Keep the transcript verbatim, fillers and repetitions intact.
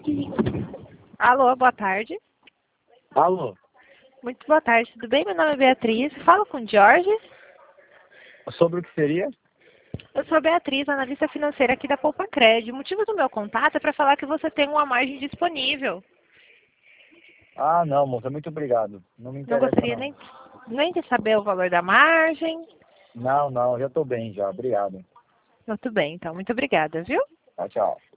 Alô, boa tarde. Alô, Muito boa tarde, tudo bem? Meu nome é Beatriz. Falo com o Jorge. sobre o que seria? Eu sou a Beatriz, analista financeira aqui da Poupa Crédito. O motivo do meu contato é para falar que você tem uma margem disponível. Ah, não, moça, muito obrigado. Não me Não interessa, gostaria não. nem, nem de saber o valor da margem. Não, não, já tô bem já. Obrigado. Muito bem, então. Muito obrigada, viu? Tchau, tchau.